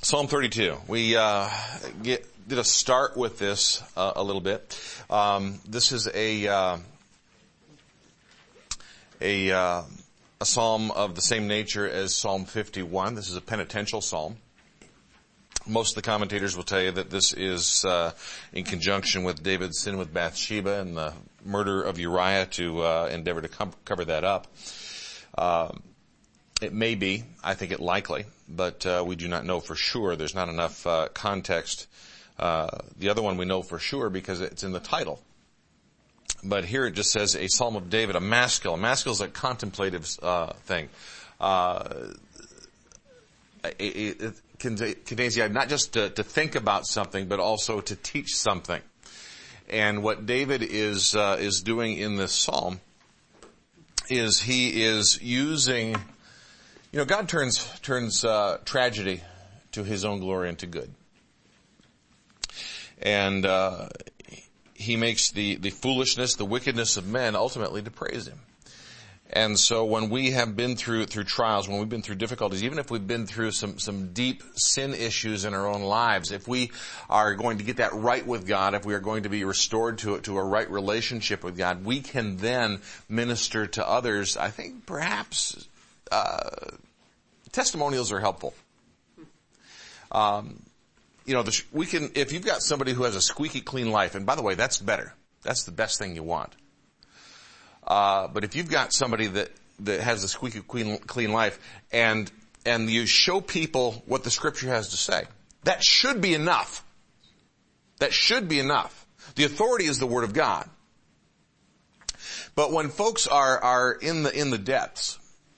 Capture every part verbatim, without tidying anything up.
Psalm thirty-two. We uh, get, did a start with this uh, a little bit. Um, this is a uh, a uh, a psalm of the same nature as Psalm fifty-one. This is a penitential psalm. Most of the commentators will tell you that this is uh, in conjunction with David's sin with Bathsheba and the murder of Uriah to uh, endeavor to com- cover that up. Um, It may be. I think it likely, but uh, we do not know for sure. There's not enough uh, context. Uh, the other one we know for sure because it's in the title. But here it just says a Psalm of David, a maskil. A maskil is a contemplative uh, thing. Uh, it, it contains the idea not just to, to think about something, but also to teach something. And what David is uh, is doing in this psalm is he is using. You know, God turns turns uh, tragedy to His own glory and to good, and uh, He makes the the foolishness, the wickedness of men ultimately to praise Him. And so, when we have been through through trials, when we've been through difficulties, even if we've been through some some deep sin issues in our own lives, if we are going to get that right with God, if we are going to be restored to to a right relationship with God, we can then minister to others. I think perhaps. Uh, testimonials are helpful. Um, you know, the, we can, if you've got somebody who has a squeaky clean life, and by the way, that's better. That's the best thing you want. Uh, but if you've got somebody that, that has a squeaky clean, clean life, and, and you show people what the Scripture has to say, that should be enough. That should be enough. The authority is the Word of God. But when folks are, are in the, in the depths,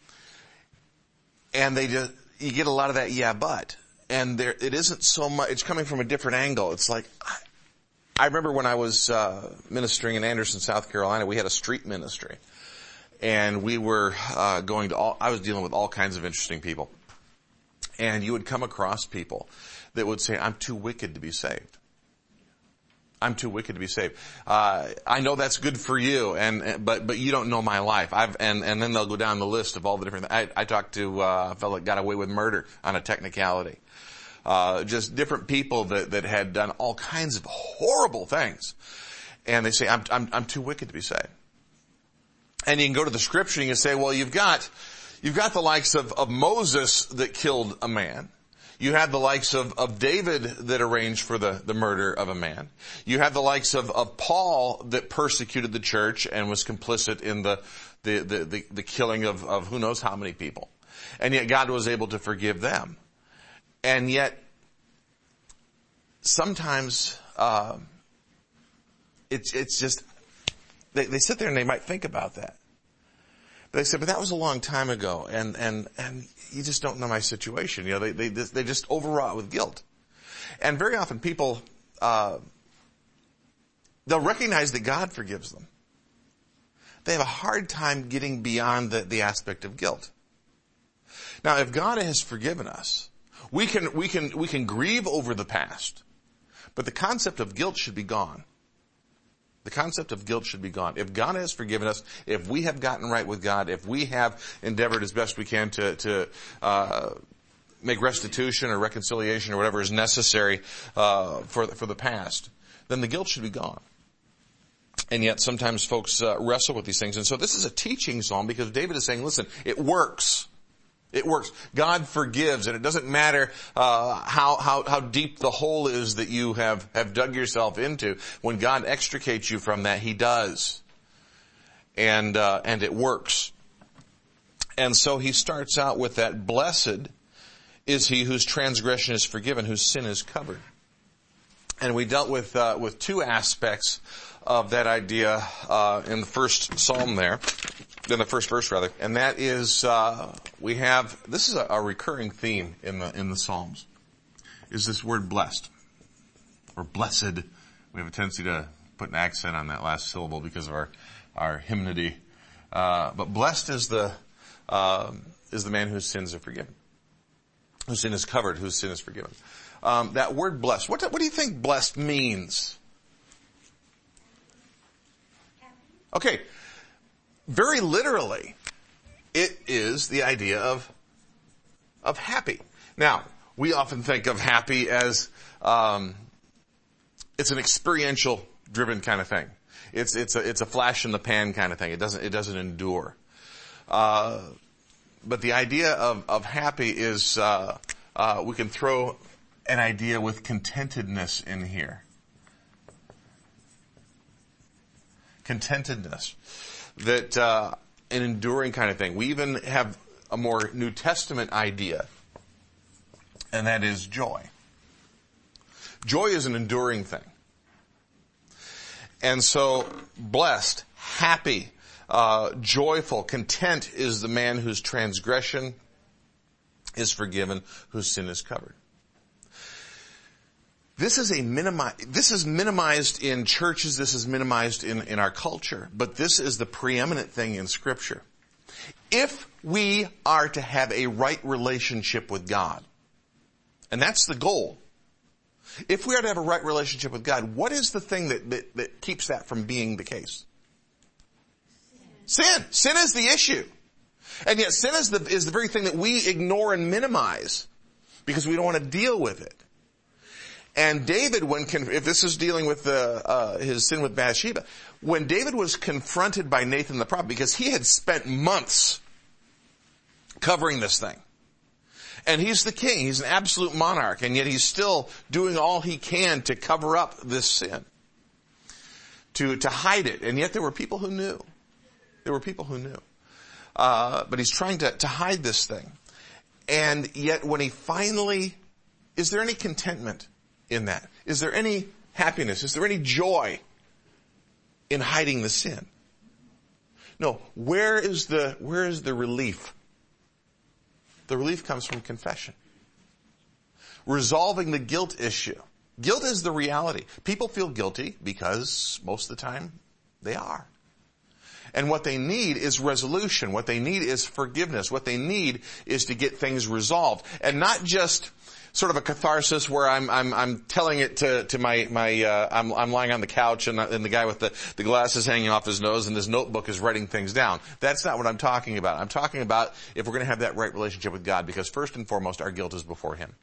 and they just, you get a lot of that, yeah, but. And there, it isn't so much, it's coming from a different angle. It's like, I, I remember when I was, uh, ministering in Anderson, South Carolina, we had a street ministry. And we were, uh, going to all, I was dealing with all kinds of interesting people. And you would come across people that would say, I'm too wicked to be saved. I'm too wicked to be saved. Uh, I know that's good for you, and, but, but you don't know my life. I've, and, and then they'll go down the list of all the different, I, I talked to, uh, a fellow that got away with murder on a technicality. Uh, just different people that, that had done all kinds of horrible things. And they say, I'm, I'm, I'm too wicked to be saved. And you can go to the Scripture and you can say, well, you've got, you've got the likes of, of Moses that killed a man. You had the likes of, of David that arranged for the, the murder of a man. You had the likes of, of Paul that persecuted the church and was complicit in the, the, the, the, the killing of, of who knows how many people. And yet God was able to forgive them. And yet, sometimes, uh, it's, it's just, they, they sit there and they might think about that. But they say, but that was a long time ago, and, and, and you just don't know my situation. You know, they, they, they just overwrought with guilt. And very often people, uh, they'll recognize that God forgives them. They have a hard time getting beyond the, the aspect of guilt. Now, if God has forgiven us, we can, we can, we can grieve over the past, but the concept of guilt should be gone. The concept of guilt should be gone. If God has forgiven us, if we have gotten right with God, if we have endeavored as best we can to, to, uh, make restitution or reconciliation or whatever is necessary, uh, for, for the past, then the guilt should be gone. And yet sometimes folks, uh, wrestle with these things. And so this is a teaching psalm because David is saying, listen, it works. It works. God forgives, and it doesn't matter uh how how how deep the hole is that you have have dug yourself into. When God extricates you from that, He does, and uh and it works. And so he starts out with that: blessed is he whose transgression is forgiven, whose sin is covered. And we dealt with uh with two aspects of that idea uh in the first psalm there. In the first verse, rather, and that is uh we have this is a, a recurring theme in the in the Psalms, is this word blessed or blessed. We have a tendency to put an accent on that last syllable because of our our hymnody, uh but blessed is the uh, is the man whose sins are forgiven, whose sin is covered, whose sin is forgiven. Um, that word blessed. What what do you think blessed means? Okay. Very literally, it is the idea of, of happy. Now, we often think of happy as, um, it's an experiential driven kind of thing. It's, it's a, it's a flash in the pan kind of thing. It doesn't, it doesn't endure. Uh, but the idea of, of happy is, uh, uh, we can throw an idea with contentedness in here. Contentedness. That, uh, an enduring kind of thing. We even have a more New Testament idea, and that is joy. Joy is an enduring thing. And so, blessed, happy, uh, joyful, content is the man whose transgression is forgiven, whose sin is covered. This is a minimi- this is minimized in churches, this is minimized in, in our culture, but this is the preeminent thing in Scripture. If we are to have a right relationship with God, and that's the goal, if we are to have a right relationship with God, what is the thing that, that, that keeps that from being the case? Sin. Sin. Sin is the issue. And yet sin is the, is the very thing that we ignore and minimize because we don't want to deal with it. And David, when if this is dealing with the, uh, his sin with Bathsheba, when David was confronted by Nathan the prophet, because he had spent months covering this thing, and he's the king, he's an absolute monarch, and yet he's still doing all he can to cover up this sin, to to hide it, and yet there were people who knew. There were people who knew, uh, but he's trying to to hide this thing, and yet when he finally, is there any contentment in that? Is there any happiness? Is there any joy in hiding the sin? No. Where is the, where is the relief? The relief comes from confession. Resolving the guilt issue. Guilt is the reality. People feel guilty because most of the time they are. And what they need is resolution. What they need is forgiveness. What they need is to get things resolved. And not just sort of a catharsis where I'm, I'm, I'm telling it to, to my, my, uh, I'm, I'm lying on the couch and, and the guy with the, the glasses hanging off his nose and his notebook is writing things down. That's not what I'm talking about. I'm talking about if we're going to have that right relationship with God, because first and foremost, our guilt is before Him.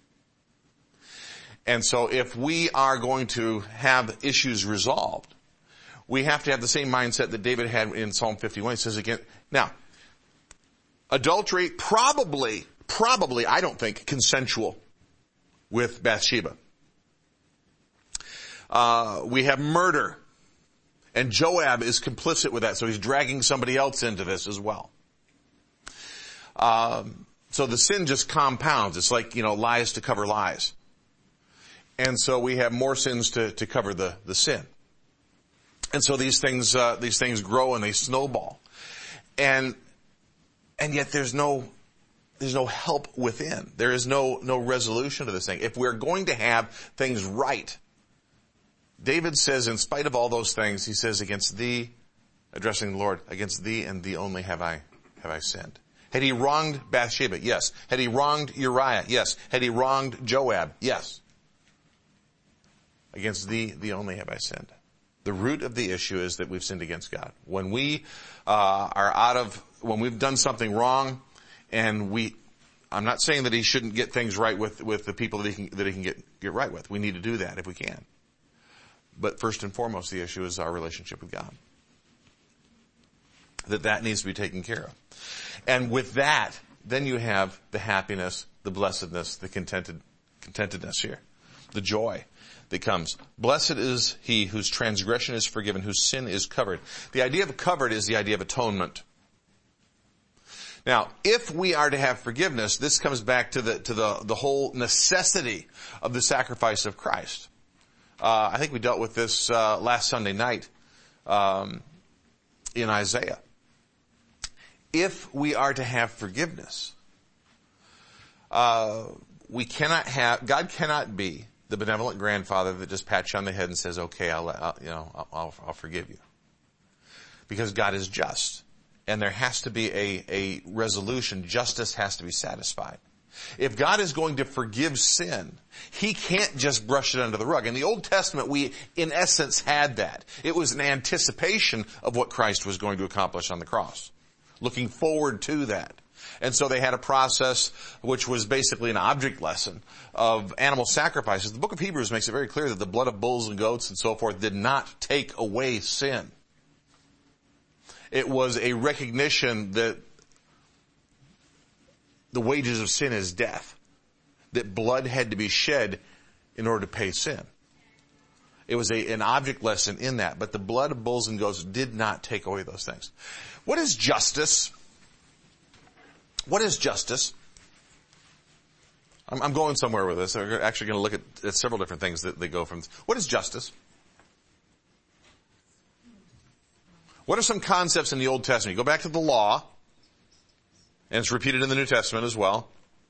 And so if we are going to have issues resolved, we have to have the same mindset that David had in Psalm fifty-one. He says again, now, adultery, probably, probably, I don't think, consensual with Bathsheba. Uh, we have murder. And Joab is complicit with that, so he's dragging somebody else into this as well. Um, so the sin just compounds. It's like, you know, lies to cover lies. And so we have more sins to, to cover the, the sin. And so these things, uh, these things grow and they snowball. And, and yet there's no, there's no help within. There is no, no resolution to this thing. If we're going to have things right, David says, in spite of all those things, he says, against thee, addressing the Lord, against thee and thee only have I, have I sinned. Had he wronged Bathsheba? Yes. Had he wronged Uriah? Yes. Had he wronged Joab? Yes. Against thee, thee only have I sinned. The root of the issue is that we've sinned against God. When we uh, are out of, when we've done something wrong, and we, I'm not saying that he shouldn't get things right with, with the people that he can, that he can get, get right with. We need to do that if we can. But first and foremost, the issue is our relationship with God. That that needs to be taken care of. And with that, then you have the happiness, the blessedness, the contented, contentedness here. The joy that comes. Blessed is he whose transgression is forgiven, whose sin is covered. The idea of covered is the idea of atonement. Now, if we are to have forgiveness, this comes back to the, to the, the whole necessity of the sacrifice of Christ. Uh, I think we dealt with this, uh, last Sunday night, um, in Isaiah. If we are to have forgiveness, uh, we cannot have, God cannot be the benevolent grandfather that just pats you on the head and says, okay, I'll, I'll you know, I'll, I'll, I'll forgive you. Because God is just. And there has to be a, a resolution. Justice has to be satisfied. If God is going to forgive sin, He can't just brush it under the rug. In the Old Testament, we, in essence, had that. It was an anticipation of what Christ was going to accomplish on the cross. Looking forward to that. And so they had a process which was basically an object lesson of animal sacrifices. The book of Hebrews makes it very clear that the blood of bulls and goats and so forth did not take away sin. It was a recognition that the wages of sin is death, that blood had to be shed in order to pay sin. It was a, an object lesson in that, but the blood of bulls and goats did not take away those things. What is justice? What is justice? I'm, I'm going somewhere with this. We're actually going to look at, at several different things that, that go from this. What is justice? What are some concepts in the Old Testament? You go back to the law, and it's repeated in the New Testament as well.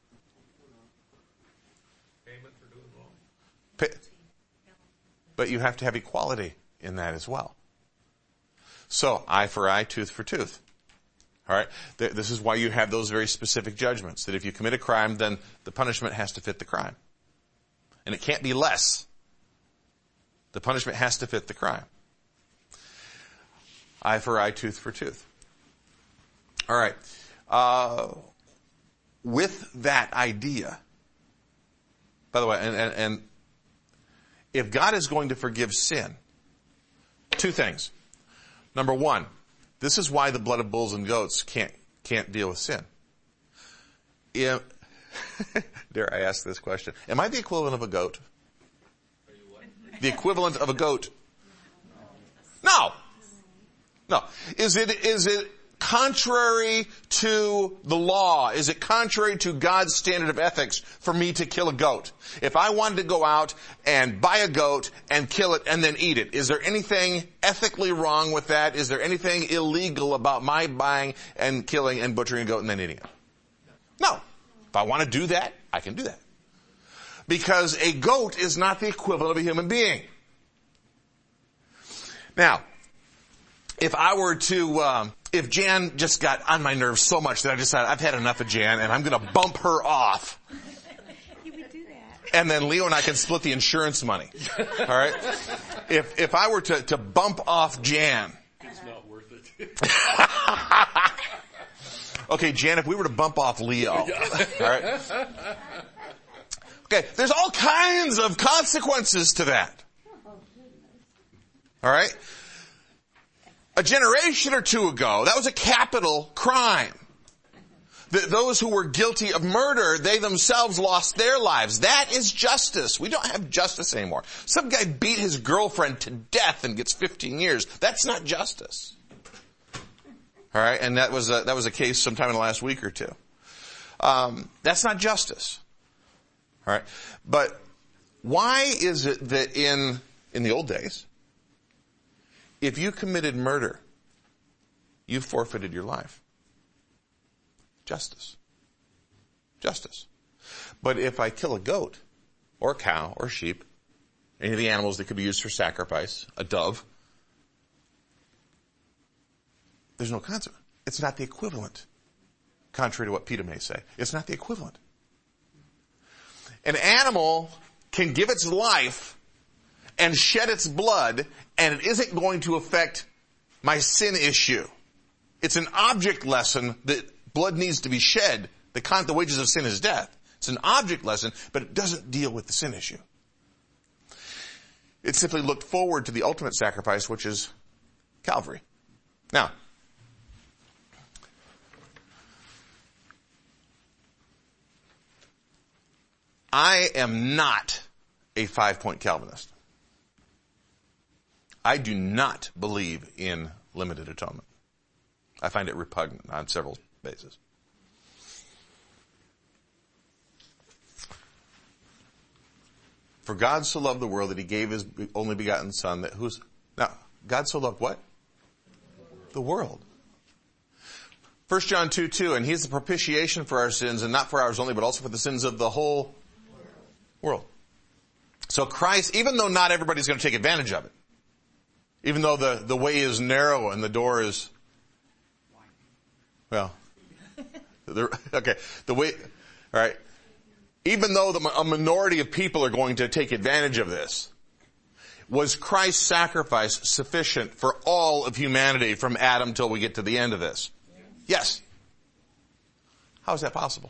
Payment for doing wrong. Pay, but you have to have equality in that as well. So, eye for eye, tooth for tooth. All right? This is why you have those very specific judgments, that if you commit a crime, then the punishment has to fit the crime. And it can't be less. The punishment has to fit the crime. Eye for eye, tooth for tooth. All right. Uh, with that idea, by the way, and, and, and if God is going to forgive sin, two things. Number one, this is why the blood of bulls and goats can't can't deal with sin. If, dare I ask this question? Am I the equivalent of a goat? Are you what? The equivalent of a goat? No. No. Is it, is it contrary to the law? Is it contrary to God's standard of ethics for me to kill a goat? If I wanted to go out and buy a goat and kill it and then eat it, is there anything ethically wrong with that? Is there anything illegal about my buying and killing and butchering a goat and then eating it? No. If I want to do that, I can do that. Because a goat is not the equivalent of a human being. Now, if I were to, um, if Jan just got on my nerves so much that I decided I've had enough of Jan and I'm going to bump her off. You would do that. And then Leo and I can split the insurance money. All right? If, if I were to, to bump off Jan. It's not worth it. Okay, Jan, if we were to bump off Leo. All right? Okay, there's all kinds of consequences to that. All right? A generation or two ago, that was a capital crime. The, those who were guilty of murder, they themselves lost their lives. That is justice. We don't have justice anymore. Some guy beat his girlfriend to death and gets fifteen years. That's not justice. All right, and that was a, that was a case sometime in the last week or two. Um, that's not justice. All right, but why is it that in in the old days, if you committed murder, you forfeited your life? Justice. Justice. But if I kill a goat, or a cow, or sheep, any of the animals that could be used for sacrifice, a dove, there's no consequence. It's not the equivalent. Contrary to what Peter may say. It's not the equivalent. An animal can give its life and shed its blood, and it isn't going to affect my sin issue. It's an object lesson that blood needs to be shed. The, con- the wages of sin is death. It's an object lesson, but it doesn't deal with the sin issue. It simply looked forward to the ultimate sacrifice, which is Calvary. Now, I am not a five-point Calvinist. I do not believe in limited atonement. I find it repugnant on several basis. For God so loved the world that he gave his only begotten Son, that who's, now, God so loved what? The world. First John two two, and he's the propitiation for our sins, and not for ours only, but also for the sins of the whole world. So Christ, even though not everybody's going to take advantage of it, even though the, the way is narrow and the door is, well, the, okay, the way, all right, even though the, a minority of people are going to take advantage of this, was Christ's sacrifice sufficient for all of humanity from Adam till we get to the end of this? Yes. How is that possible?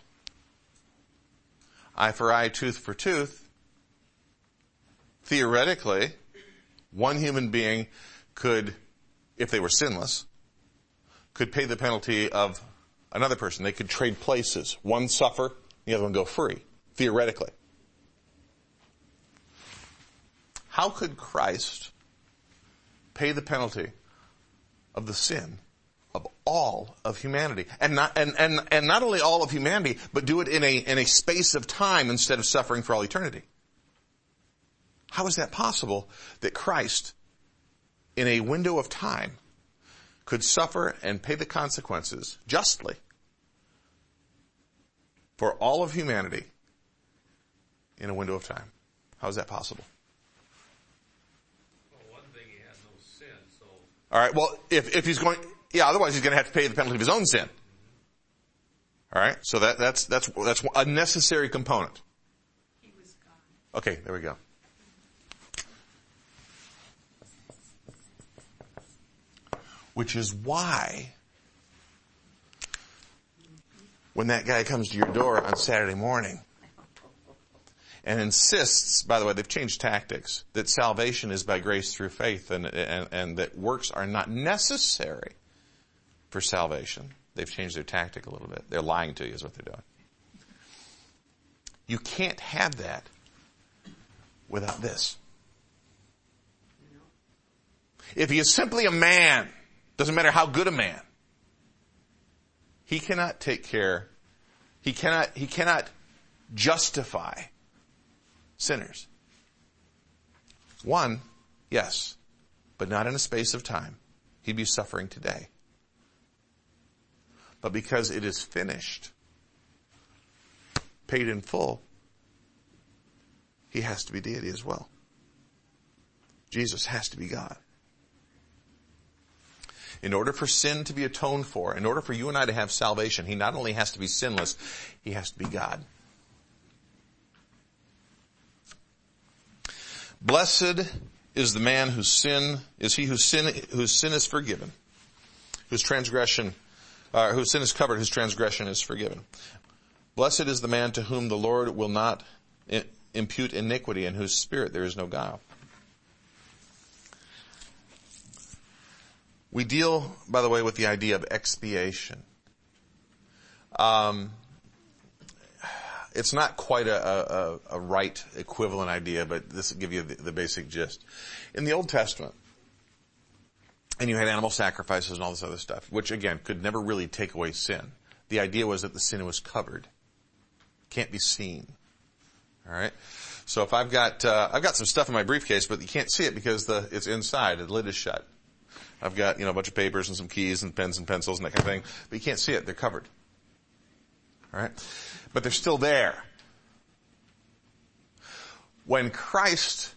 Eye for eye, tooth for tooth. Theoretically, one human being could, if they were sinless, could pay the penalty of another person. They could trade places. One suffer, the other one go free, theoretically. How could Christ pay the penalty of the sin of all of humanity? And not, and, and, and not only all of humanity, but do it in a, in a space of time instead of suffering for all eternity. How is that possible that Christ, in a window of time, could suffer and pay the consequences justly for all of humanity in a window of time? How is that possible? Well, one thing, he had no sin, so... All right, well, if, if he's going... Yeah, otherwise he's going to have to pay the penalty of his own sin. All right, so that, that's, that's, that's a necessary component. He was gone. Okay, there we go. Which is why when that guy comes to your door on Saturday morning and insists, by the way, they've changed tactics, that salvation is by grace through faith and, and, and that works are not necessary for salvation. They've changed their tactic a little bit. They're lying to you is what they're doing. You can't have that without this. If he is simply a man, doesn't matter how good a man, he cannot take care, he cannot, he cannot justify sinners. One, yes, but not in a space of time. He'd be suffering today. But because it is finished, paid in full, he has to be deity as well. Jesus has to be God. In order for sin to be atoned for, in order for you and I to have salvation, he not only has to be sinless, he has to be God. Blessed is the man whose sin is he whose sin whose sin is forgiven, whose transgression, uh, whose sin is covered, whose transgression is forgiven. Blessed is the man to whom the Lord will not impute iniquity, in whose spirit there is no guile. We deal, by the way, with the idea of expiation. Um, it's not quite a, a, a right equivalent idea, but this will give you the, the basic gist. In the Old Testament, and you had animal sacrifices and all this other stuff, which again could never really take away sin. The idea was that the sin was covered, can't be seen. All right. So if I've got uh, I've got some stuff in my briefcase, but you can't see it because the it's inside, the lid is shut. I've got, you know, a bunch of papers and some keys and pens and pencils and that kind of thing. But you can't see it. They're covered. All right? But they're still there. When Christ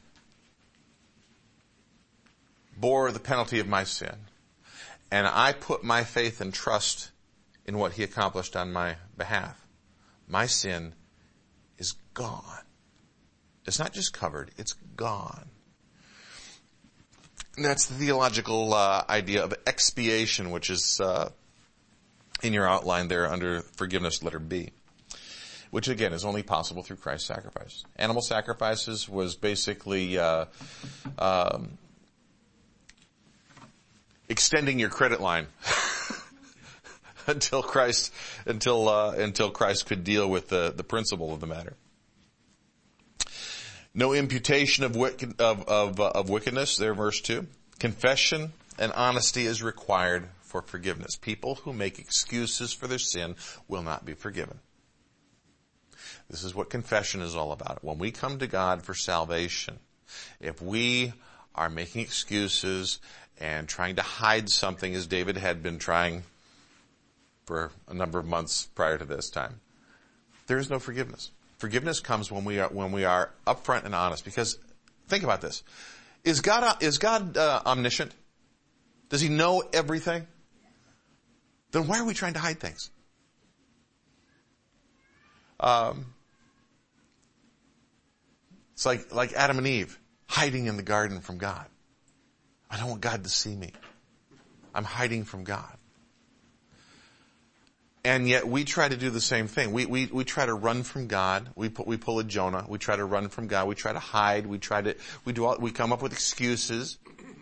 bore the penalty of my sin, and I put my faith and trust in what he accomplished on my behalf, my sin is gone. It's not just covered, it's gone. And that's the theological uh, idea of expiation, which is uh, in your outline there under forgiveness, letter B, which again is only possible through Christ's sacrifice. Animal sacrifices was basically uh, um, extending your credit line until Christ until uh, until Christ could deal with the the principle of the matter. No imputation of, wicked, of, of, uh, of wickedness, there, verse two. Confession and honesty is required for forgiveness. People who make excuses for their sin will not be forgiven. This is what confession is all about. When we come to God for salvation, if we are making excuses and trying to hide something, as David had been trying for a number of months prior to this time, there is no forgiveness. Forgiveness comes when we are, when we are upfront and honest. Because, think about this. Is God, is God uh, omniscient? Does he know everything? Then why are we trying to hide things? Um, it's like, like Adam and Eve hiding in the garden from God. I don't want God to see me. I'm hiding from God. And yet we try to do the same thing. We, we, we try to run from God. We put, we pull a Jonah. We try to run from God. We try to hide. We try to, we do all, we come up with excuses.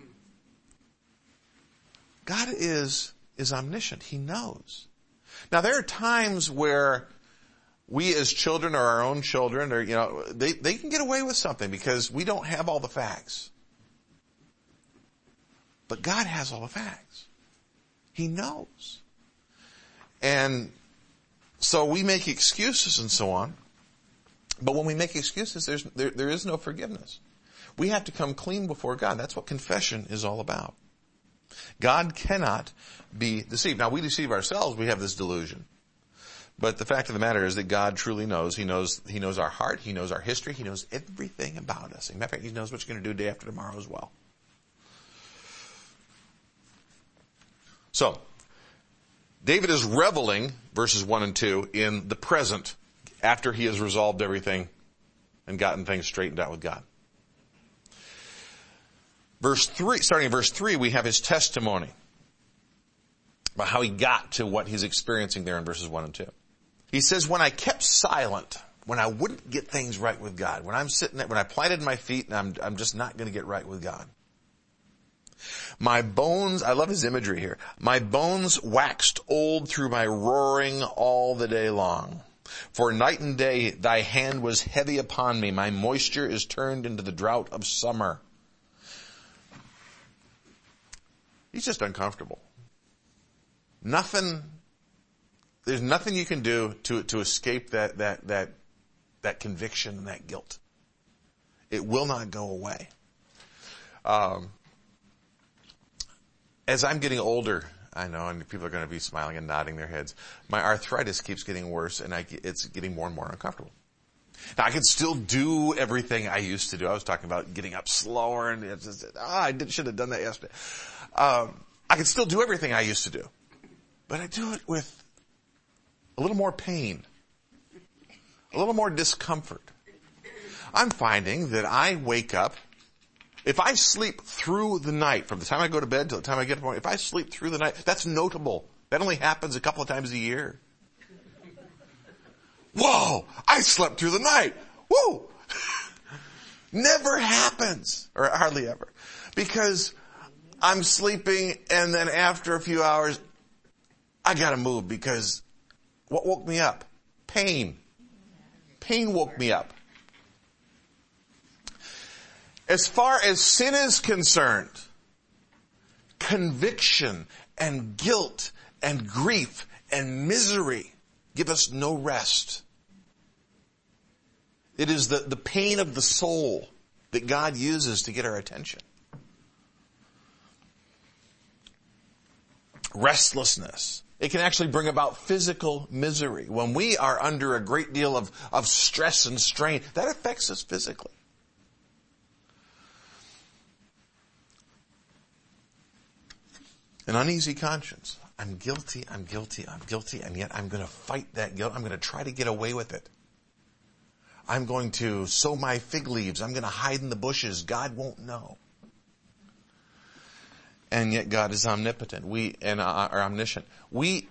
God is, is omniscient. He knows. Now there are times where we as children or our own children or, you know, they, they can get away with something because we don't have all the facts. But God has all the facts. He knows. And so we make excuses and so on. But when we make excuses, there's, there, there is no forgiveness. We have to come clean before God. That's what confession is all about. God cannot be deceived. Now we deceive ourselves. We have this delusion. But the fact of the matter is that God truly knows. He knows, He knows our heart. He knows our history. He knows everything about us. As a matter of fact, He knows what you're going to do day after tomorrow as well. So, David is reveling, verses one and two, in the present after he has resolved everything and gotten things straightened out with God. Verse three, starting in verse three, we have his testimony about how he got to what he's experiencing there in verses one and two. He says, when I kept silent, when I wouldn't get things right with God, when I'm sitting there, when I planted my feet and I'm, I'm just not going to get right with God. My bones, I love his imagery here. My bones waxed old through my roaring all the day long. For night and day thy hand was heavy upon me. My moisture is turned into the drought of summer. He's just uncomfortable. Nothing, there's nothing you can do to, to escape that, that, that, that conviction and that guilt. It will not go away. Um, As I'm getting older, I know, and people are going to be smiling and nodding their heads, my arthritis keeps getting worse, and I, it's getting more and more uncomfortable. Now, I can still do everything I used to do. I was talking about getting up slower, and it's just, ah, I did, should have done that yesterday. Um, I can still do everything I used to do, but I do it with a little more pain, a little more discomfort. I'm finding that I wake up. If I sleep through the night, from the time I go to bed till the time I get up, if I sleep through the night, that's notable. That only happens a couple of times a year. Whoa! I slept through the night! Woo! Never happens. Or hardly ever. Because I'm sleeping and then after a few hours, I gotta move because what woke me up? Pain. Pain woke me up. As far as sin is concerned, conviction and guilt and grief and misery give us no rest. It is the, the pain of the soul that God uses to get our attention. Restlessness. It can actually bring about physical misery. When we are under a great deal of, of stress and strain, that affects us physically. An uneasy conscience. I'm guilty, I'm guilty, I'm guilty, and yet I'm going to fight that guilt. I'm going to try to get away with it. I'm going to sow my fig leaves. I'm going to hide in the bushes. God won't know. And yet God is omnipotent. We, and are omniscient. We,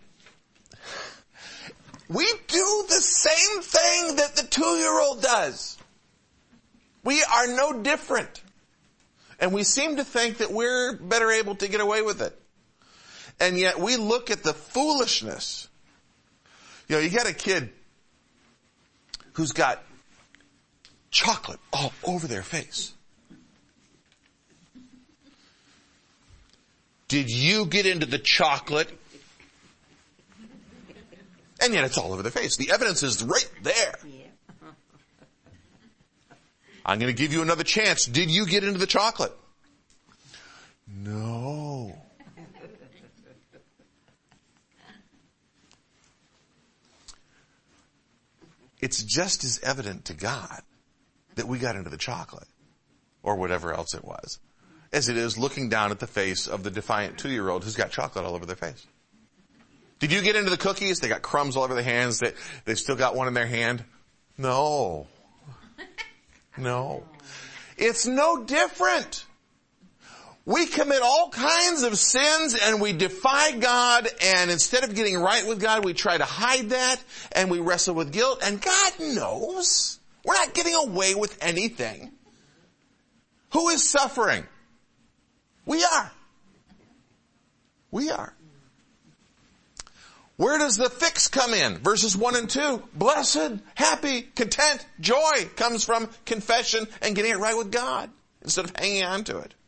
we do the same thing that the two-year-old does. We are no different. And we seem to think that we're better able to get away with it. And yet we look at the foolishness. You know, you got a kid who's got chocolate all over their face. Did you get into the chocolate? And yet it's all over their face. The evidence is right there. I'm going to give you another chance. Did you get into the chocolate? No. It's just as evident to God that we got into the chocolate, or whatever else it was, as it is looking down at the face of the defiant two-year-old who's got chocolate all over their face. Did you get into the cookies? They got crumbs all over their hands. They, they've still got one in their hand. No. No. It's no different. We commit all kinds of sins and we defy God, and instead of getting right with God, we try to hide that and we wrestle with guilt, and God knows we're not getting away with anything. Who is suffering? We are. We are. Where does the fix come in? Verses one and two. Blessed, happy, content, joy comes from confession and getting it right with God instead of hanging on to it.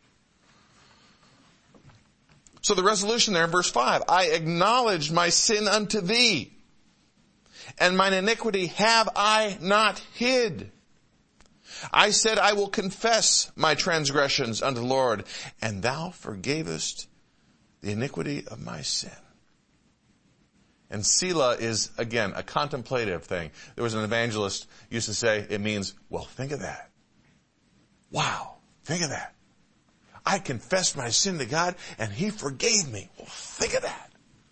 So the resolution there in verse five, I acknowledged my sin unto thee, and mine iniquity have I not hid. I said, I will confess my transgressions unto the Lord, and thou forgavest the iniquity of my sin. And Selah is, again, a contemplative thing. There was an evangelist who used to say, it means, well, think of that. Wow, think of that. I confessed my sin to God, and He forgave me. Well, think of that.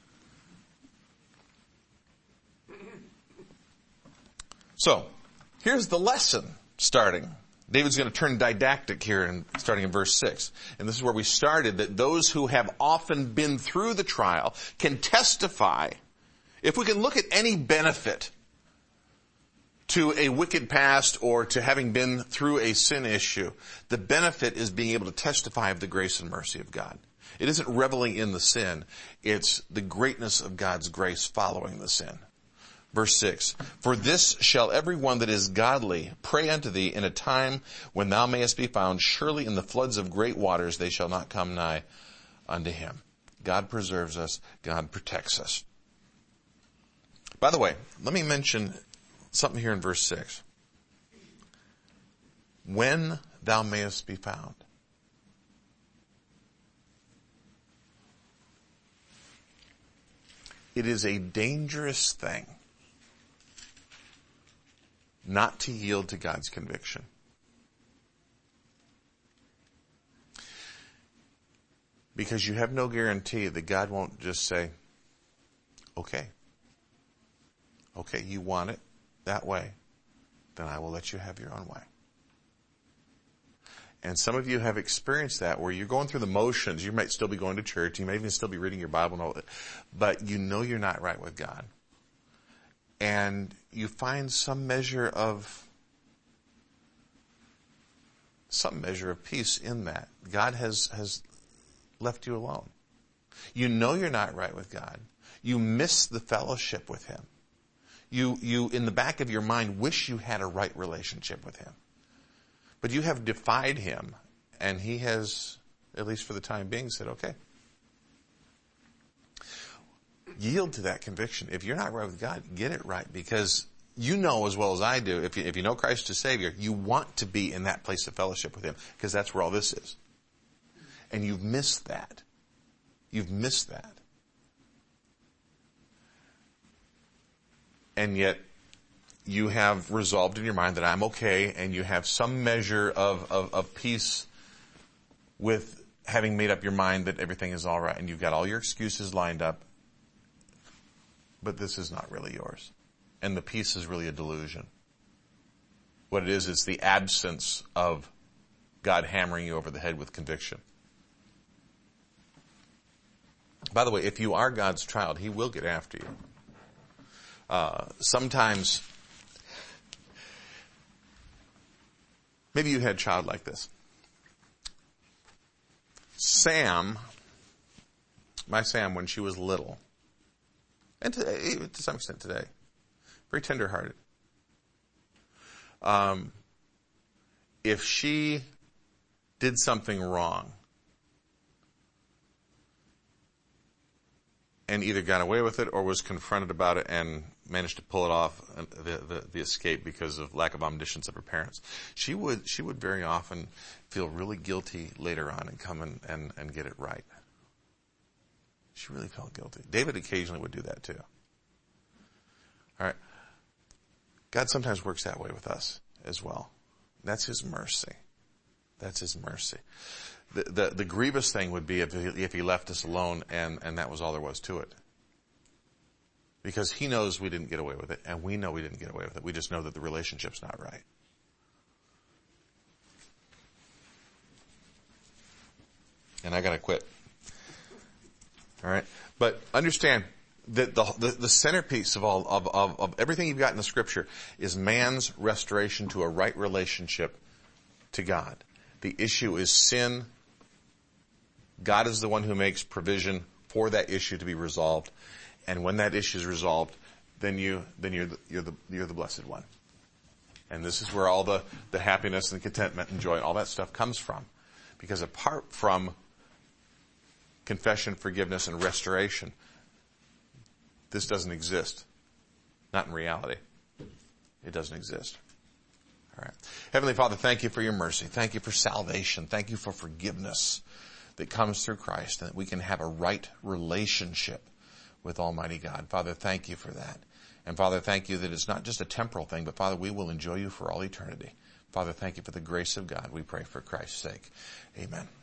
So, here's the lesson starting. David's going to turn didactic here, and starting in verse six. And this is where we started, that those who have often been through the trial can testify. If we can look at any benefit to a wicked past or to having been through a sin issue, the benefit is being able to testify of the grace and mercy of God. It isn't reveling in the sin. It's the greatness of God's grace following the sin. Verse six, for this shall every one that is godly pray unto thee in a time when thou mayest be found. Surely in the floods of great waters they shall not come nigh unto him. God preserves us. God protects us. By the way, let me mention something here in verse six. When thou mayest be found. It is a dangerous thing not to yield to God's conviction. Because you have no guarantee that God won't just say, okay, okay, you want it that way, then I will let you have your own way. And some of you have experienced that where you're going through the motions. You might still be going to church. You may even still be reading your Bible and all that. But you know you're not right with God. And you find some measure of, some measure of peace in that. God has, has left you alone. You know you're not right with God. You miss the fellowship with Him. You, you, in the back of your mind, wish you had a right relationship with Him. But you have defied Him, and He has, at least for the time being, said, okay. Yield to that conviction. If you're not right with God, get it right, because you know as well as I do, if you, if you know Christ as Savior, you want to be in that place of fellowship with Him, because that's where all this is. And you've missed that. You've missed that. And yet, you have resolved in your mind that I'm okay, and you have some measure of, of, of peace with having made up your mind that everything is all right, and you've got all your excuses lined up, but this is not really yours. And the peace is really a delusion. What it is, is the absence of God hammering you over the head with conviction. By the way, if you are God's child, He will get after you. Uh, sometimes, maybe you had a child like this. Sam, my Sam, when she was little, and to, to some extent today, very tender-hearted. Um, if she did something wrong and either got away with it or was confronted about it and managed to pull it off, the, the, the escape because of lack of omniscience of her parents, she would she would very often feel really guilty later on and come and, and, and get it right. She really felt guilty. David occasionally would do that too. All right. God sometimes works that way with us as well. That's His mercy. That's His mercy. The, the, the grievous thing would be if he, if he left us alone and, and that was all there was to it. Because He knows we didn't get away with it, and we know we didn't get away with it. We just know that the relationship's not right. And I gotta quit. All right. But understand that the, the, the centerpiece of all, of, of, of everything you've got in the scripture is man's restoration to a right relationship to God. The issue is sin. God is the one who makes provision for that issue to be resolved. And when that issue is resolved, then you, then you're the, you're the, you're the blessed one. And this is where all the, the happiness and contentment and joy, all that stuff comes from. Because apart from confession, forgiveness, and restoration, this doesn't exist. Not in reality. It doesn't exist. All right. Heavenly Father, thank you for your mercy. Thank you for salvation. Thank you for forgiveness that comes through Christ, and that we can have a right relationship with Almighty God. Father, thank you for that. And Father, thank you that it's not just a temporal thing, but Father, we will enjoy you for all eternity. Father, thank you for the grace of God. We pray for Christ's sake. Amen.